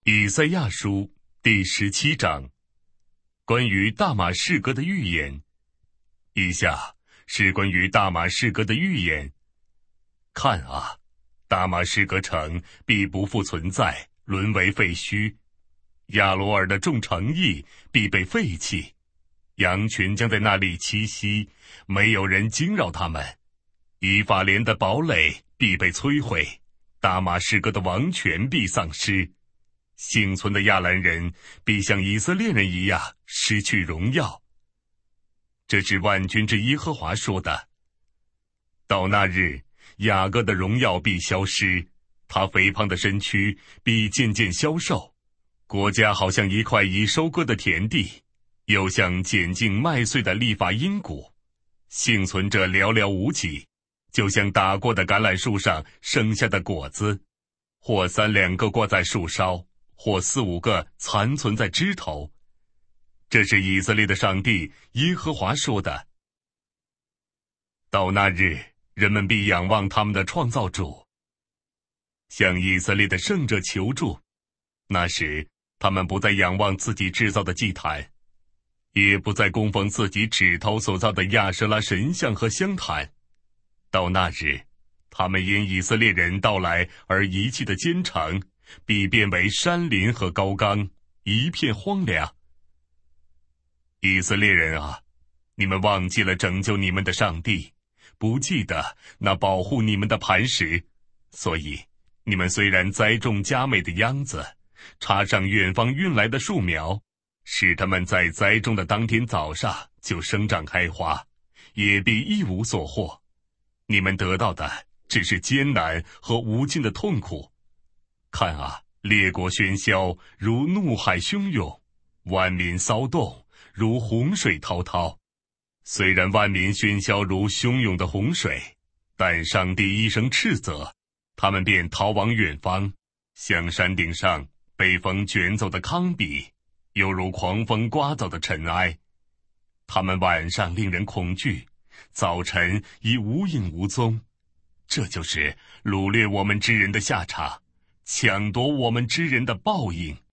以赛亚书第17章，关于大马士革的预言。以下是关于大马士革的预言。看啊，大马士革城必不复存在，沦为废墟。亚罗尔的众城邑必被废弃，羊群将在那里栖息，没有人惊扰他们。以法莲的堡垒必被摧毁，大马士革的王权必丧失。幸存的亚兰人必像以色列人一样失去荣耀。这是万军之耶和华说的。到那日，雅各的荣耀必消失，他肥胖的身躯必渐渐消瘦。国家好像一块已收割的田地，又像剪净麦穗的利法因谷。幸存者寥寥无几，就像打过的橄榄树上剩下的果子，或3、2个挂在树梢，或4、5个残存在枝头。这是以色列的上帝耶和华说的。到那日，人们必仰望他们的创造主，向以色列的圣者求助。那时，他们不再仰望自己制造的祭坛，也不再供奉自己指头所造的亚舍拉神像和香坛。到那日，他们因以色列人到来而遗弃的坚城，必变为山林和高冈，一片荒凉。以色列人啊，你们忘记了拯救你们的上帝，不记得那保护你们的磐石，所以你们虽然栽种佳美的秧子，插上远方运来的树苗，使它们在栽种的当天早上就生长开花，也必一无所获。你们得到的只是艰难和无尽的痛苦。看啊，列国喧嚣，如怒海汹涌；万民骚动，如洪水滔滔。虽然万民喧嚣如汹涌的洪水，但上帝一声斥责，他们便逃往远方，像山顶上被风卷走的糠秕，犹如狂风刮走的尘埃。他们晚上令人恐惧，早晨已无影无踪。这就是掳掠我们之人的下场，抢夺我们之人的报应。